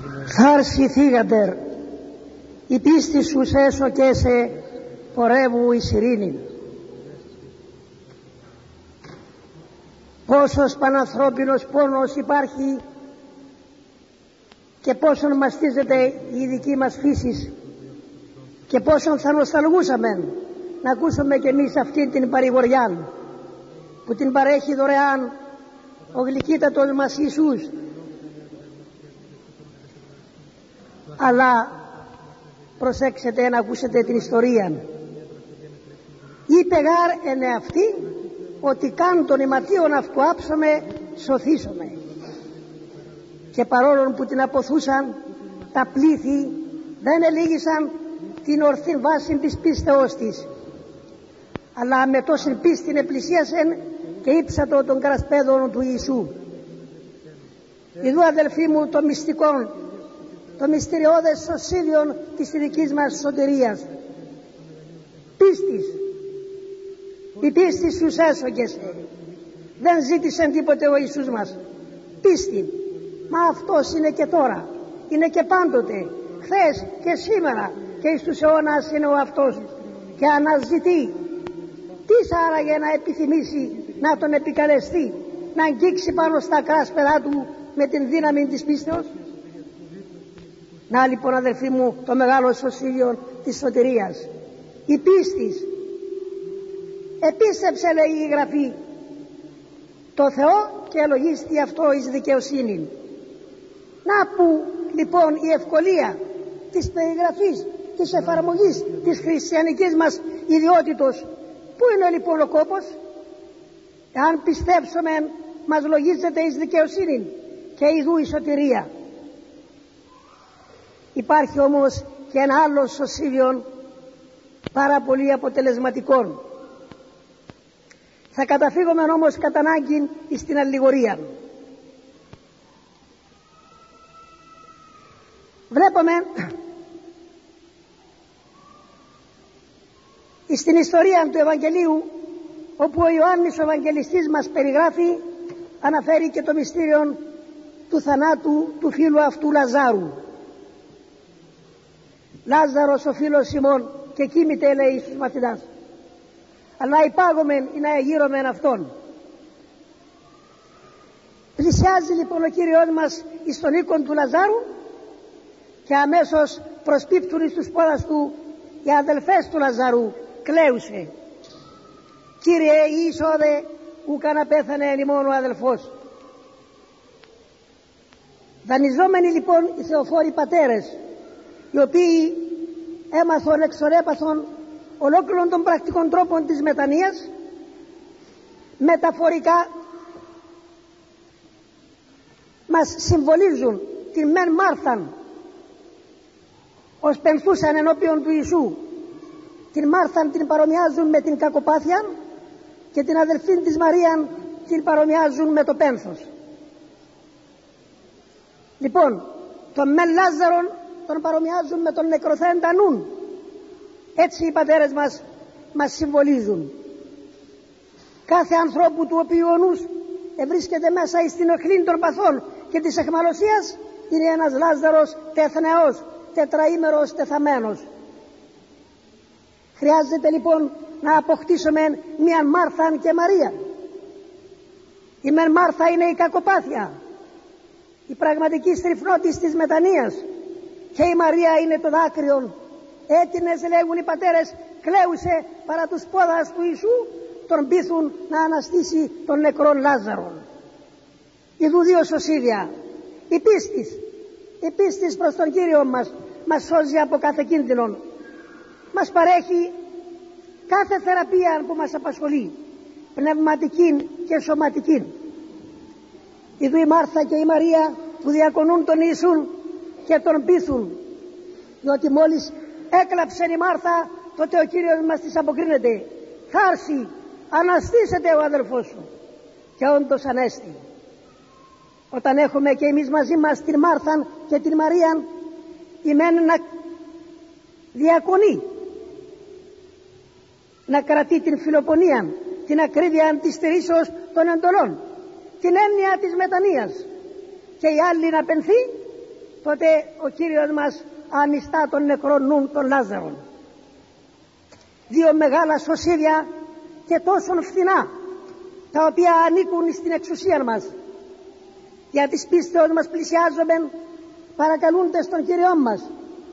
Θάρση θύγαντερ, η πίστη σου έσω και σε πορεύου εις ειρήνη. Πόσος πανανθρώπινος πόνος υπάρχει και πόσον μαστίζεται η δική μας φύση και πόσον θα νοσταλγούσαμε να ακούσουμε κι εμείς αυτή την παρηγοριά που την παρέχει δωρεάν ο γλυκύτατος μας Ιησούς. Αλλά προσέξτε να ακούσετε την ιστορία. Είπε γάρ εν εαυτή ότι καν των ηματίων αυτού άψαμε σωθήσαμε. Και παρόλο που την αποθούσαν, τα πλήθη δεν ελίγησαν την ορθή βάση της πίστεώς της, αλλά με τόση πίστη επλησίασεν και ύψατο των κρασπέδων του Ιησού. Ιδού αδελφοί μου το μυστικό, το μυστηριώδες σωσίδιον της δικής μας σωτηρίας. Πίστης. Η πίστη σου έσωγεσαι. Δεν ζήτησε τίποτε ο Ιησούς μας. Πίστη. Μα αυτός είναι και τώρα. Είναι και πάντοτε. Χθες και σήμερα και εις τους αιώνας είναι ο αυτός. Και αναζητεί. Τι άραγε να επιθυμήσει να τον επικαλεστεί, να αγγίξει πάνω στα κράσπεδά του με την δύναμη της πίστεως. Να λοιπόν αδελφοί μου το μεγάλο σωσίβιο της σωτηρίας. Η πίστης. Επίστεψε, λέει η Γραφή, το Θεό και ελογίστη αυτό εις δικαιοσύνη. Να που λοιπόν η ευκολία της περιγραφής, της εφαρμογής της χριστιανικής μας ιδιότητος. Πού είναι λοιπόν ο κόπος? Εάν πιστέψουμε μας λογίζεται εις δικαιοσύνη και ιδού η σωτηρία. Υπάρχει όμως και ένα άλλο σωσίβιον πάρα πολύ αποτελεσματικό. Θα καταφύγουμε όμως κατά ανάγκη στην αλληγορία. Βλέπουμε στην ιστορία του Ευαγγελίου, όπου ο Ιωάννης ο Ευαγγελιστής μας περιγράφει, αναφέρει και το μυστήριο του θανάτου του φίλου αυτού Λαζάρου. Λάζαρος ο φίλος Σιμών και κοίμηται, λέει στους μαθητάς, αλλά υπάγομεν ή να εγείρομεν αυτόν. Πλησιάζει λοιπόν ο Κύριος μας εις τον οίκον του Λαζάρου και αμέσως προσπίπτουν εις τους πόδας του οι αδελφές του Λαζαρού. Κλαίουσε. Κύριε, είσοδε ουκ αναπέθανε εν ημών ο αδελφός. Δανειζόμενοι λοιπόν οι θεοφόροι πατέρες, οι οποίοι έμαθον εξορέπαθον ολόκληρων των πρακτικών τρόπων της μετανοίας, μεταφορικά μας συμβολίζουν την μεν Μάρθαν ως πενθούσαν ενώπιον του Ιησού. Την Μάρθαν την παρομοιάζουν με την κακοπάθεια και την αδελφή της Μαρία την παρομοιάζουν με το πένθος. Λοιπόν, τον μεν Λάζαρον τον παρομοιάζουν με τον νεκροθέντα νουν. Έτσι οι πατέρες μας συμβολίζουν. Κάθε ανθρώπου του οποίου ο νους βρίσκεται μέσα στην οχλή των παθών και της αιχμαλωσίας είναι ένας Λάζαρος τεθνεός, τετραήμερος τεθαμένος. Χρειάζεται λοιπόν να αποκτήσουμε μια Μάρθα και Μαρία. Η μεν Μάρθα είναι η κακοπάθεια, η πραγματική στριφνότης της μετανοίας, και η Μαρία είναι το δάκρυον. Έτινες, λέγουν οι πατέρες, κλαίουσε παρά τους πόδας του Ιησού, τον πείθουν να αναστήσει τον νεκρόν Λάζαρον. Ιδού δύο σωσίδια. Η πίστης προς τον Κύριο μας σώζει από κάθε κίνδυνο. Μας παρέχει κάθε θεραπεία που μας απασχολεί, πνευματική και σωματική. Ιδού η Μάρθα και η Μαρία που διακονούν τον Ιησούν και τον πείθουν, διότι μόλις έκλαψε η Μάρθα, τότε ο Κύριος μας της αποκρίνεται, θάρση, αναστήσετε ο αδελφός σου. Και όντως ανέστη. Όταν έχουμε και εμείς μαζί μας την Μάρθα και την Μαρία, η μεν να διακονεί, να κρατεί την φιλοπονία, την ακρίβεια της στηρίσεως των εντολών, την έννοια της μετανοίας, και η άλλη να πενθεί τότε ο Κύριος μας ανιστά τον νεκρόν νουν των Λάζαρων. Δύο μεγάλα σωσίδια και τόσο φθηνά, τα οποία ανήκουν στην εξουσία μας. Για της πίστεως μας πλησιάζομεν παρακαλούντες τον Κύριό μας,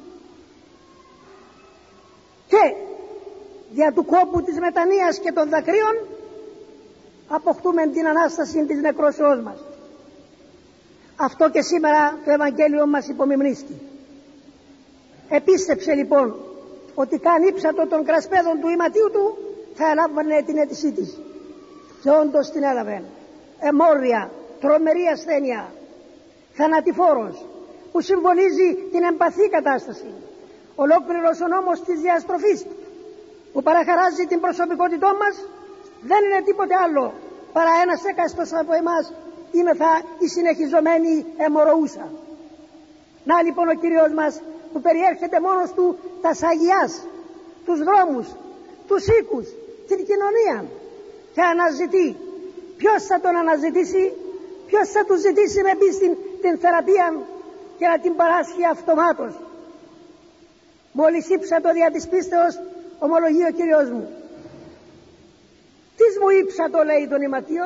και δια του κόπου της μετανοίας και των δακρύων αποκτούμε την Ανάσταση της νεκρόσεώς μας. Αυτό και σήμερα το Ευαγγέλιο μας υπομιμνύσκει. Επίστεψε λοιπόν ότι καν ύψατο των κρασπέδων του ηματίου του θα ελάβανε την αίτησή της, και όντως την έλαβε. Αιμόρρεια, τρομερή ασθένεια, θανατηφόρος, που συμβολίζει την εμπαθή κατάσταση. Ολόκληρος ο νόμος της διαστροφής που παραχαράζει την προσωπικότητό μας δεν είναι τίποτε άλλο παρά ένας έκαστος από εμάς είμεθα η συνεχιζομένη αιμορροούσα. Να λοιπόν ο Κύριος μας που περιέρχεται μόνος του τας αγιάς, τους δρόμους, τους οίκους, την κοινωνία, και αναζητεί. Ποιος θα τον αναζητήσει? Ποιος θα του ζητήσει με πίστη την θεραπεία και να την παράσχει αυτομάτως? Μόλις ύψατο δια της πίστεως, ομολογεί ο Κύριος μου. Τις μου ύψατο, λέει, των ηματίων.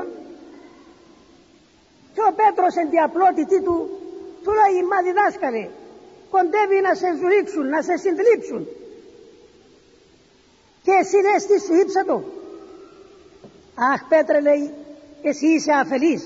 Και ο Πέτρος εν τη απλότητη του λέει, μα διδάσκαλε, κοντεύει να σε ζουρίξουν, να σε συντλίψουν, και εσύ λες τι σου ύψατο? Αχ, Πέτρε, λέει, εσύ είσαι αφελής.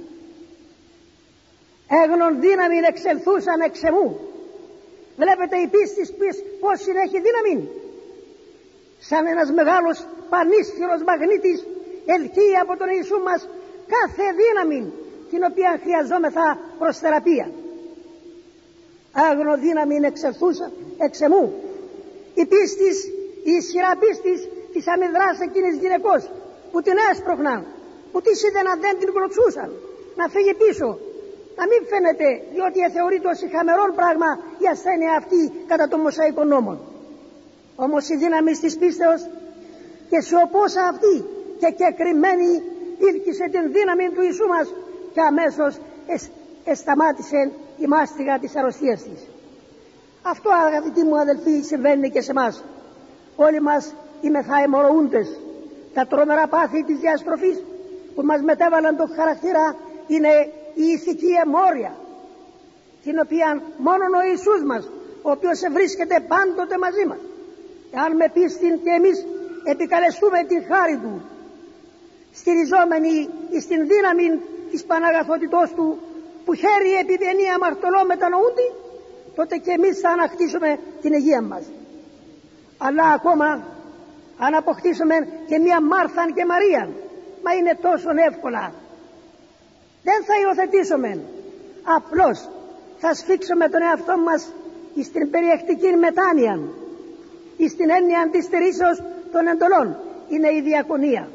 Έγνον δύναμην εξελθούσαν εξ εμού. Βλέπετε η πίστη πως συνέχει δύναμη. Σαν ένας μεγάλος πανίσχυρος μαγνήτης ελκύει από τον Ιησού μας κάθε δύναμη την οποία χρειαζόμεθα προς θεραπεία. Άγνο δύναμην εξελθούσα εξ εμού. Η πίστης, η ισχυρά πίστης της αμυδράς εκείνης γυναικός που την έσπροχναν, που της είδαν να δεν την κλωτσούσαν, να φύγει πίσω, να μην φαίνεται, διότι θεωρείται ως χαμερόν πράγμα η ασθένεια αυτή κατά των Μωσαϊκών νόμων. Όμως η δύναμη της πίστεως και σιωπώσα αυτή και κεκριμένη ήλκησε την δύναμη του Ιησού μας, και αμέσως εσταμάτησε η μάστιγα της αρρωστίας της. Αυτό, αγαπητοί μου αδελφοί, συμβαίνει και σε εμάς. Όλοι μας είμεθα αιμορροούντες. Τα τρομερά πάθη της διαστροφής που μας μετέβαλαν το χαρακτήρα είναι η ηθική αιμόρρεια, την οποία μόνον ο Ιησούς μας, ο οποίος βρίσκεται πάντοτε μαζί μας, εάν με πίστην και εμείς επικαλεστούμε την χάρη του, στηριζόμενοι στην δύναμη της Παναγαθότητός του, που χέρι επιβαίνει αμαρτωλό μετανοούντι, τότε και εμείς θα ανακτήσουμε την υγεία μας. Αλλά ακόμα αν αποκτήσουμε και μία Μάρθαν και Μαρίαν, μα είναι τόσο εύκολα, δεν θα υιοθετήσουμε. Απλώς θα σφίξουμε τον εαυτό μας στην περιεκτική μετάνοια, στην έννοια της στερήσεως των εντολών. Είναι η διακονία.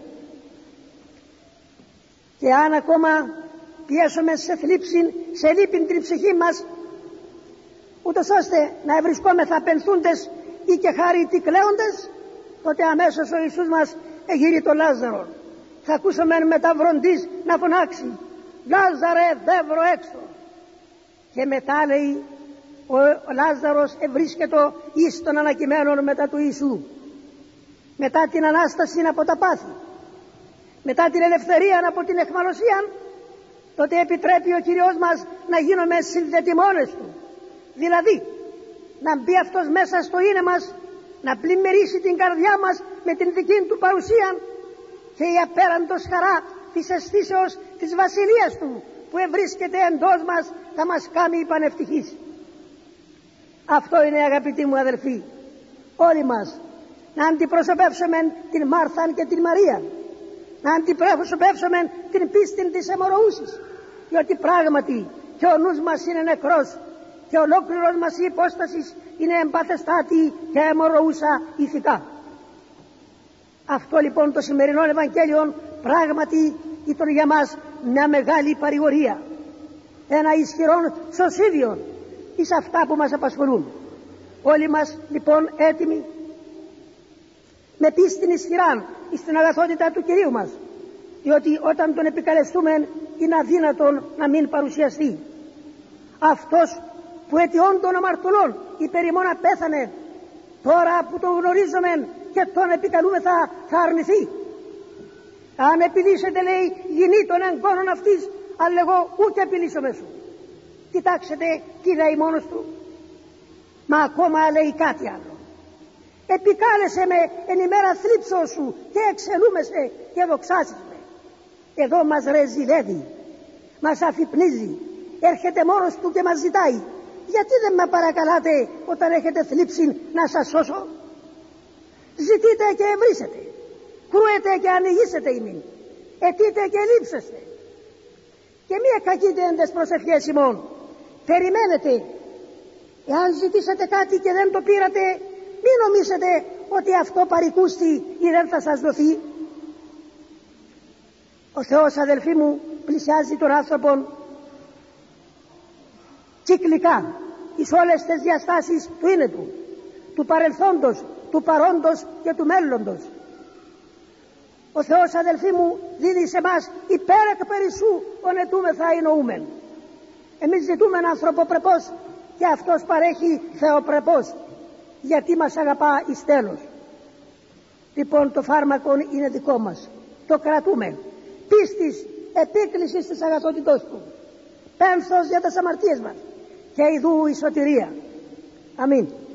Και αν ακόμα πιέσουμε σε θλίψη, σε λύπην την ψυχή μας, ούτως ώστε να ευρισκόμεθα πενθούντες ή και χαριτοί κλαίοντες, τότε αμέσως ο Ιησούς μας εγείρει τον Λάζαρο. Θα ακούσουμε μεταβροντής να φωνάξει, Λάζαρε, δεύρο έξω. Και μετά, λέει, ο Λάζαρος ευρίσκεται εις των ανακειμένων μετά του Ιησού. Μετά την Ανάσταση από τα πάθη, μετά την ελευθερία από την αιχμαλωσία, τότε επιτρέπει ο Κύριος μας να γίνουμε συνδετημόνες του. Δηλαδή, να μπει αυτός μέσα στο είναι μας, να πλημμυρίσει την καρδιά μας με την δική του παρουσία, και η απέραντος χαρά της αισθήσεως της βασιλείας του που ευρίσκεται εντός μας θα μας κάνει πανευτυχείς. Αυτό είναι, αγαπητοί μου αδελφοί, όλοι μας να αντιπροσωπεύσουμε την Μάρθαν και την Μαρία, να αντιπροσωπεύσουμε την πίστη της αιμορροούσης, διότι πράγματι και ο νους μας είναι νεκρός και ολόκληρος μας η υπόσταση είναι εμπαθεστάτη και αιμορροούσα ηθικά. Αυτό λοιπόν το σημερινό Ευαγγέλιο πράγματι ήταν για μας μια μεγάλη παρηγορία, ένα ισχυρό σωσίδιο εις αυτά που μας απασχολούν. Όλοι μας λοιπόν έτοιμοι με πίστην ισχυράν στην αγαθότητα του Κυρίου μας, διότι όταν τον επικαλεστούμε είναι αδύνατον να μην παρουσιαστεί. Αυτός που αιτιών των αμαρτωλών υπέρ ημών απέθανε, τώρα που τον γνωρίζουμε και τον επικαλούμεθα θα αρνηθεί? Αν επιλύσετε, λέει, γινή των εγγόνων αυτής, αλλά εγώ ούτε επιλύσομαι σου. Κοιτάξτε τι λέει μόνος του. Μα ακόμα λέει κάτι άλλο. Επικάλεσε με εν ημέρα θλίψεως σου και εξελούμεσαι και δοξάσεις με. Εδώ μας ρεζιλεύει, μας αφυπνίζει, έρχεται μόνος του και μας ζητάει. Γιατί δεν με παρακαλάτε όταν έχετε θλίψη να σας σώσω? Ζητείτε και ευρύσετε, κρούετε και ανοιγήσετε ημίν, αιτείτε και λείψεστε. Και μία κακείτε εν τες προσευχές ημών. Περιμένετε. Εάν ζητήσετε κάτι και δεν το πήρατε, μην νομίσετε ότι αυτό παρικούστη ή δεν θα σας δοθεί. Ο Θεός, αδελφοί μου, πλησιάζει τον άνθρωπον κυκλικά εις όλες τις διαστάσεις του είναι του παρελθόντος, του παρόντος και του μέλλοντος. Ο Θεός, αδελφοί μου, δίνει σε μας υπέρεκ περισσού ον ετούμεθα εννοούμεν. Εμείς ζητούμε ανθρωποπρεπώς και αυτός παρέχει θεοπρεπώς, γιατί μας αγαπά εις τέλος. Λοιπόν, το φάρμακο είναι δικό μας, το κρατούμε. Πίστης, επίκλησης της αγαθότητός του, πένθος για τις αμαρτίες μας και ιδού η σωτηρία. Αμήν.